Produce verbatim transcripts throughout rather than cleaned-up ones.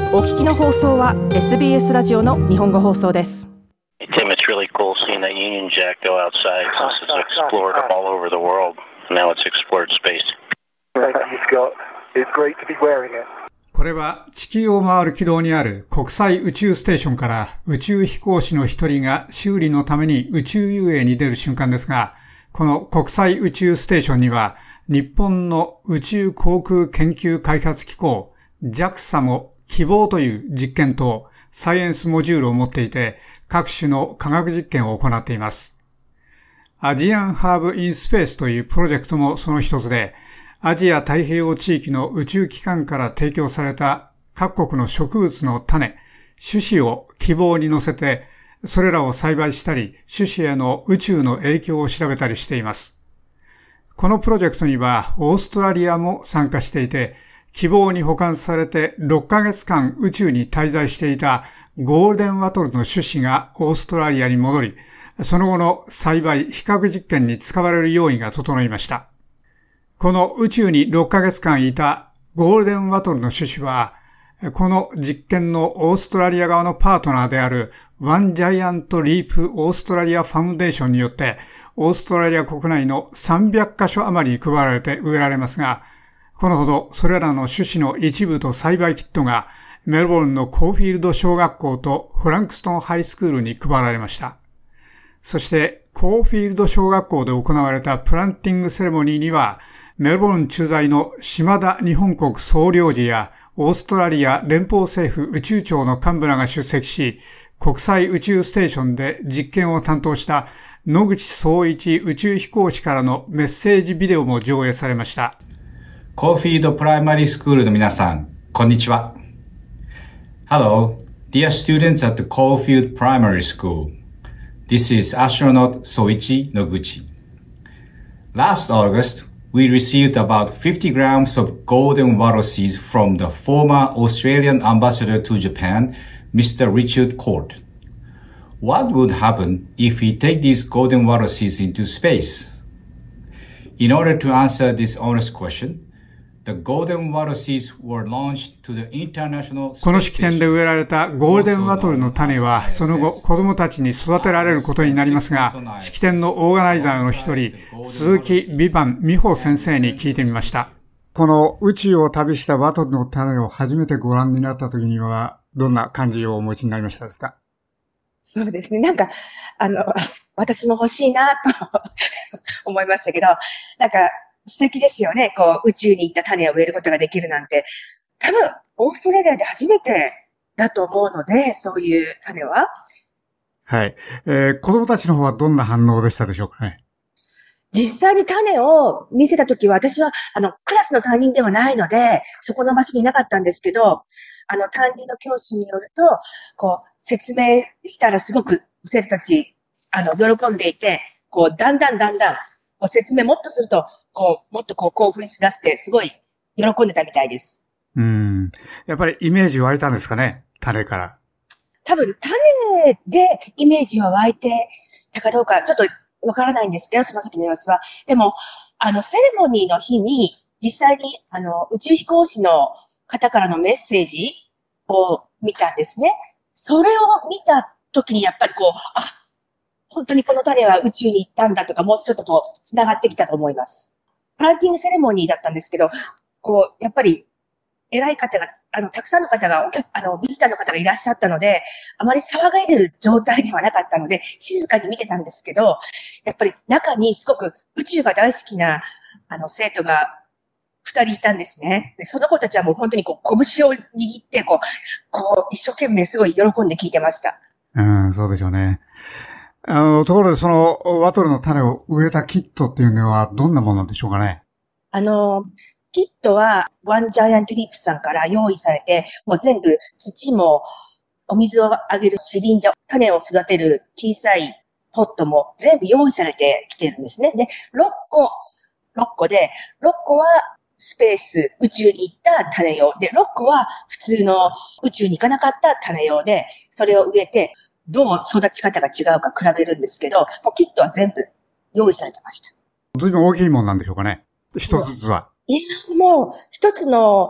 お聞きの放送は エスビーエス ラジオの日本語放送です。 Tim, it's really cool seeing that Union Jack go outside. This is explored all over the world. Now it's explored space. Thank you, Scott. It's great to be wearing it. これは地球を回る軌道にある国際宇宙ステーションから宇宙飛行士の一人が修理のために宇宙遊泳に出る瞬間ですが、この国際宇宙ステーションには日本の宇宙航空研究開発機構 ジャクサ も希望という実験とサイエンスモジュールを持っていて各種の科学実験を行っています。アジアンハーブインスペースというプロジェクトもその一つで、アジア太平洋地域の宇宙機関から提供された各国の植物の種、種子を希望に乗せて、それらを栽培したり、種子への宇宙の影響を調べたりしています。このプロジェクトにはオーストラリアも参加していて、希望に保管されてろっかげつかん宇宙に滞在していたゴールデンワトルの種子がオーストラリアに戻り、その後の栽培、比較実験に使われる用意が整いました。この宇宙にろっかげつかんいたゴールデンワトルの種子は、この実験のオーストラリア側のパートナーであるワンジャイアントリープオーストラリアファウンデーションによって、オーストラリア国内のさんびゃっかしょ余りに配られて植えられますが、このほどそれらの種子の一部と栽培キットがメルボルンのコーフィールド小学校とフランクストンハイスクールに配られました。そしてコーフィールド小学校で行われたプランティングセレモニーにはメルボルン駐在の島田日本国総領事やオーストラリア連邦政府宇宙庁の幹部らが出席し、国際宇宙ステーションで実験を担当した野口聡一宇宙飛行士からのメッセージビデオも上映されました。 コーフィールドプライマリースクールの皆さん、こんにちは。Hello, dear students at the Caulfield Primary School. This is astronaut Soichi Noguchi. Last August, we received about fifty grams of golden wattle seeds from the former Australian ambassador to Japan, Mister Richard Court. What would happen if we take these golden wattle seeds into space? In order to answer this honest question,この式典で植えられたゴールデンワトルの種はその後子どもたちに育てられることになりますが、式典のオーガナイザーの一人鈴木美番美穂先生に聞いてみました。この宇宙を旅したワトルの種を初めてご覧になった時にはどんな感じをお持ちになりましたですか？ そうですね、なんかあの私も欲しいなと思いましたけど、なんか素敵ですよね。こう、宇宙に行った種を植えることができるなんて。多分、オーストラリアで初めてだと思うので、そういう種は。 はい。えー、子供たちの方はどんな反応でしたでしょうかね。 実際に種を見せたときは、私は、あの、クラスの担任ではないので、そこの場所にいなかったんですけど、あの、担任の教師によると、こう、説明したらすごく生徒たち、あの、喜んでいて、こう、だんだんだんだん、こう説明もっとすると、こう、もっとこう興奮しだして、すごい喜んでたみたいです。 うん。やっぱりイメージ湧いたんですかね、種から。 多分、種でイメージは湧いてたかどうか、ちょっとわからないんですけど、その時の様子は。でも、あの、セレモニーの日に、実際に、あの、宇宙飛行士の方からのメッセージを見たんですね。それを見た時に、やっぱりこう、あ、本当にこの種は宇宙に行ったんだとか、もうちょっとこう、繋がってきたと思います。プランティングセレモニーだったんですけど、こう、やっぱり、偉い方が、あの、たくさんの方が、お客、あの、ビジターの方がいらっしゃったので、あまり騒がれる状態ではなかったので、静かに見てたんですけど、やっぱり中にすごく宇宙が大好きな、あの、生徒が二人いたんですね。で、その子たちはもう本当にこう、拳を握って、こう、こう、一生懸命すごい喜んで聞いてました。 うん、そうでしょうね。あの、ところでそのワトルの種を植えたキットっていうのはどんなものなんでしょうかね。 あの、キットはワンジャイアントリープさんから用意されて、もう全部土もお水をあげるシリンジャー、種を育てる小さいポットも全部用意されてきてるんですね。で、ろっこ、ろっこで、ろっこはスペース、宇宙に行った種用で、ろっこは普通の宇宙に行かなかった種用で、それを植えて、どう育ち方が違うか比べるんですけど、もうキットは全部用意されてました。 ずいぶん大きいもんなんでしょうかね。一つずつは。 いや、もう一つの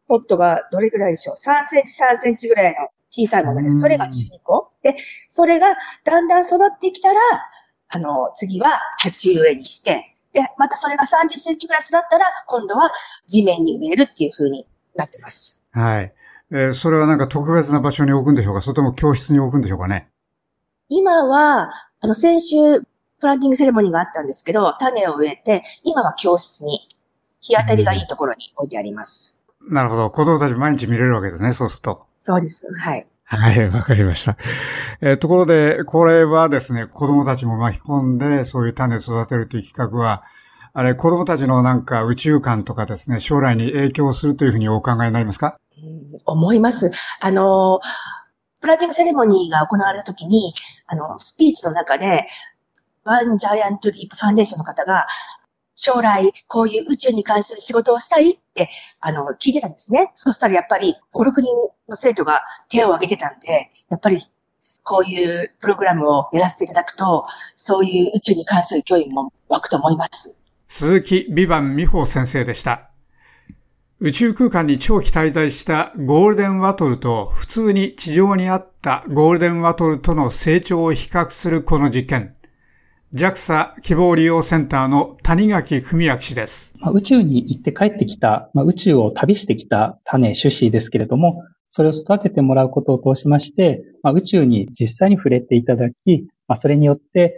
ポットがどれぐらいでしょう ?さんセンチ、さんセンチぐらいの小さいものです。それがじゅうにこ。で、それがだんだん育ってきたら、あの、次は鉢植えにして、で、またそれがさんじゅっセンチぐらい育ったら、今度は地面に植えるっていう風になってます。 はい。えー、それはなんか特別な場所に置くんでしょうか、それとも教室に置くんでしょうかね。 今は、あの、先週、プランティングセレモニーがあったんですけど、種を植えて、今は教室に、日当たりがいいところに置いてあります。 うん、なるほど。子供たち毎日見れるわけですね、そうすると。 そうです。はい。 はい、わかりました。えー、ところで、これはですね、子供たちも巻き込んで、そういう種を育てるという企画は、あれ、子供たちのなんか宇宙観とかですね、将来に影響するというふうにお考えになりますか？ うん、思います。あの、プランティングセレモニーが行われたときに、あの、スピーチの中で、ワンジャイアントリープファンデーションの方が、将来、こういう宇宙に関する仕事をしたいって、あの、聞いてたんですね。そしたらやっぱり、ご、ろくにんの生徒が手を挙げてたんで、やっぱり、こういうプログラムをやらせていただくと、そういう宇宙に関する興味も湧くと思います。 鈴木美番美穂先生でした。宇宙空間に長期滞在したゴールデンワトルと普通に地上にあったゴールデンワトルとの成長を比較するこの実験。ジャクサ 希望利用センターの谷垣文明氏です。 まあ、宇宙に行って帰ってきた、まあ、宇宙を旅してきた種、種子ですけれども、それを育ててもらうことを通しまして、まあ、宇宙に実際に触れていただき、まあ、それによって、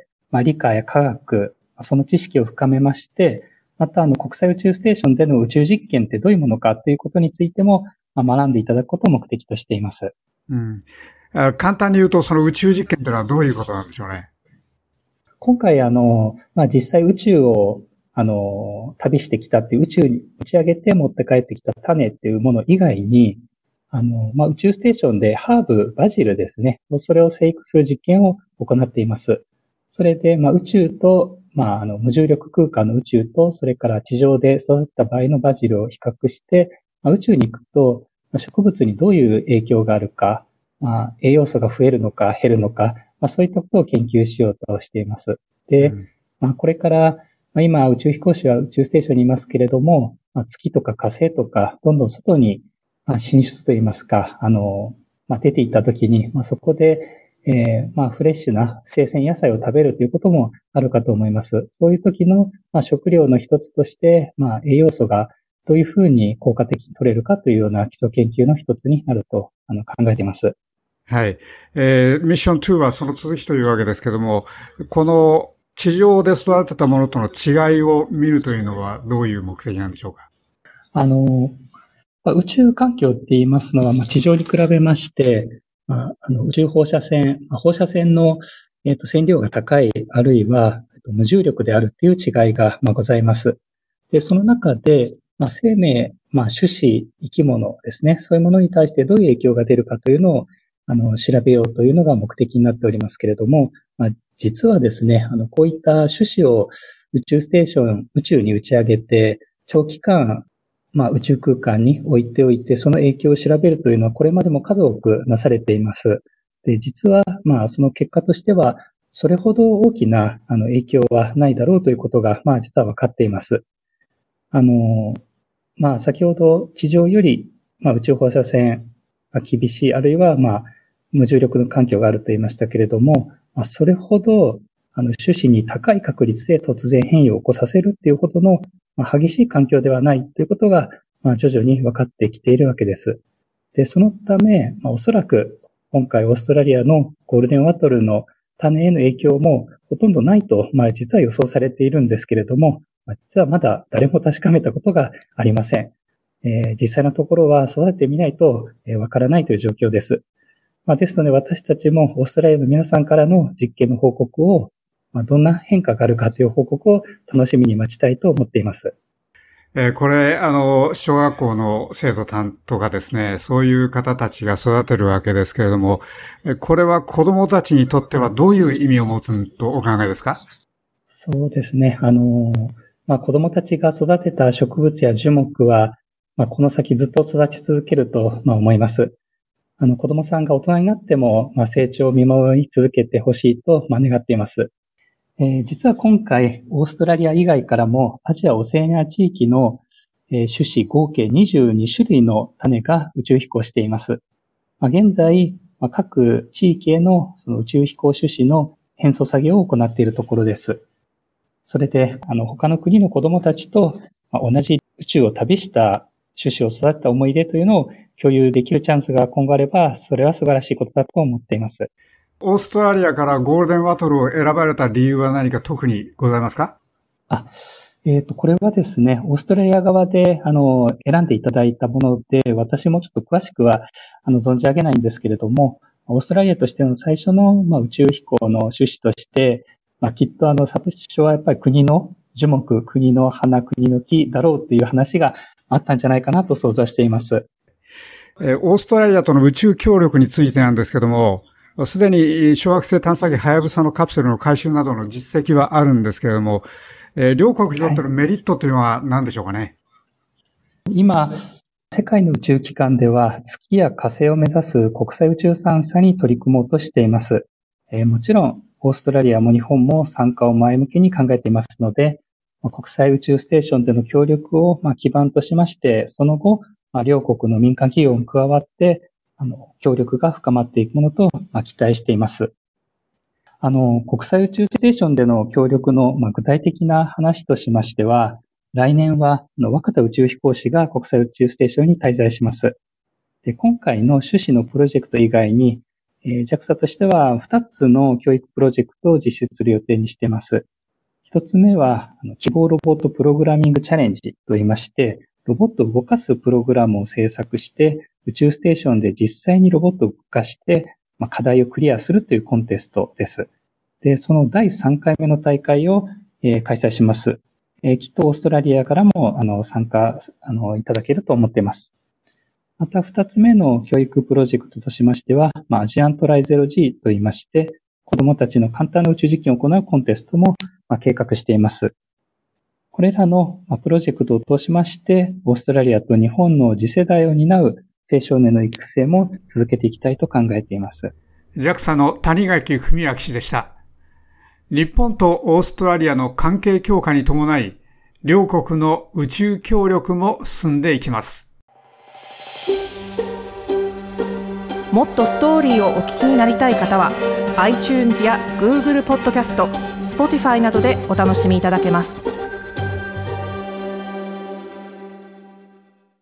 まあ、理科や科学、その知識を深めまして、またあの国際宇宙ステーションでの宇宙実験ってどういうものかということについても、まあ、学んでいただくことを目的としています。 うん、簡単に言うと、その宇宙実験というのはどういうことなんでしょうね。 今回あの、まあ、実際宇宙をあの旅してきたっていう宇宙に打ち上げて持って帰ってきた種っていうもの以外に、あの、まあ、宇宙ステーションでハーブ、バジルですね、それを生育する実験を行っています。それで、まあ、宇宙と、まあ、あの、無重力空間の宇宙と、それから地上で育った場合のバジルを比較して、まあ、宇宙に行くと、まあ、植物にどういう影響があるか、まあ、栄養素が増えるのか減るのか、まあ、そういったことを研究しようとしています。で、うん、まあ、これから、まあ、今、宇宙飛行士は宇宙ステーションにいますけれども、まあ、月とか火星とか、どんどん外に進出といいますか、あの、まあ、出ていったときに、まあ、そこで、えー、まあ、フレッシュな生鮮野菜を食べるということもあるかと思います。そういう時の、まあ、食料の一つとして、まあ、栄養素がどういうふうに効果的に取れるかというような基礎研究の一つになるとあの考えています。 はい。えー、ミッションにはその続きというわけですけども、この地上で育てたものとの違いを見るというのはどういう目的なんでしょうか？ あの、宇宙環境って言いますのは、まあ、地上に比べまして、まあ、あの宇宙放射線、放射線の、えー、と線量が高い、あるいは無重力であるという違いが、まあ、ございます。で、その中で、まあ、生命、まあ、種子、生き物ですね、そういうものに対してどういう影響が出るかというのをあの調べようというのが目的になっておりますけれども、まあ、実はですね、あのこういった種子を宇宙ステーション、宇宙に打ち上げて、長期間、まあ、宇宙空間に置いておいて、その影響を調べるというのは、これまでも数多くなされています。で、実は、まあ、その結果としては、それほど大きなあの影響はないだろうということが、まあ、実は分かっています。あの、まあ、先ほど地上より、まあ、宇宙放射線が厳しい、あるいは、まあ、無重力の環境があると言いましたけれども、まあ、それほど、あの、種子に高い確率で突然変異を起こさせるっていうほどの、まあ、激しい環境ではないということが、まあ、徐々に分かってきているわけです。で、そのため、まあ、おそらく今回オーストラリアのゴールデンワトルの種への影響もほとんどないと、まあ、実は予想されているんですけれども、まあ、実はまだ誰も確かめたことがありません。えー、実際のところは育ててみないとわからないという状況です。まあ、ですので私たちもオーストラリアの皆さんからの実験の報告を、まあ、どんな変化があるかという報告を楽しみに待ちたいと思っています。 えー、これ、あの、小学校の生徒さんとかですね、そういう方たちが育てるわけですけれども、これは子供たちにとってはどういう意味を持つとお考えですか？ そうですね。あの、まあ、子供たちが育てた植物や樹木は、まあ、この先ずっと育ち続けると、まあ、思います。あの、子供さんが大人になっても、まあ、成長を見守り続けてほしいと、まあ、願っています。えー、実は今回、オーストラリア以外からも、アジア・オセアニア地域の、 えー種子合計にじゅうに種類の種が宇宙飛行しています。まあ、現在、まあ、各地域へのその宇宙飛行種子の変装作業を行っているところです。それで、あの、他の国の子供たちと、まあ、同じ宇宙を旅した種子を育てた思い出というのを共有できるチャンスが今後あれば、それは素晴らしいことだと思っています。 オーストラリアからゴールデンワトルを選ばれた理由は何か特にございますか？ あ、えっと、これはですね、オーストラリア側で、あの、選んでいただいたもので、私もちょっと詳しくは、あの、存じ上げないんですけれども、オーストラリアとしての最初の、まあ、宇宙飛行の趣旨として、まあ、きっとあの、サトシ首相はやっぱり国の樹木、国の花、国の木だろうっていう話があったんじゃないかなと想像しています。 えーオーストラリアとの宇宙協力についてなんですけども、すでに小惑星探査機はやぶさのカプセルの回収などの実績はあるんですけれども、えー両国にとってのメリットというのは何でしょうかね。 今、世界の宇宙機関では月や火星を目指す国際宇宙探査に取り組もうとしています。えーもちろん、オーストラリアも日本も参加を前向きに考えていますので、まあ国際宇宙ステーションでの協力をまあ基盤としまして、その後、まあ両国の民間企業も加わって、あの、協力が深まっていくものとまあ期待しています。あの、国際宇宙ステーションでの協力のまあ具体的な話としましては、来年はあの若田宇宙飛行士が国際宇宙ステーションに滞在します。で、今回の趣旨のプロジェクト以外に、えー、ジャクサ としてはふたつの教育プロジェクトを実施する予定にしています。ひとつめは、あの記号ロボットプログラミングチャレンジと言いまして、ロボットを動かすプログラムを制作して、宇宙ステーションで実際にロボットを動かして、まあ、課題をクリアするというコンテストです。で、そのだいさんかいめの大会を、えー開催します。えーきっとオーストラリアからもあの参加あのいただけると思っています。また二つ目の教育プロジェクトとしましては、まあ、アジアントライ ゼロジー と言いまして、子どもたちの簡単な宇宙実験を行うコンテストも、まあ、計画しています。これらのまあプロジェクトを通しまして、オーストラリアと日本の次世代を担う青少年の育成も続けていきたいと考えています。 ジャクサ の谷垣文明氏でした。日本とオーストラリアの関係強化に伴い、両国の宇宙協力も進んでいきます。 もっとストーリーをお聞きになりたい方は iTunes や Google ポッドキャスト、Spotify などでお楽しみいただけます。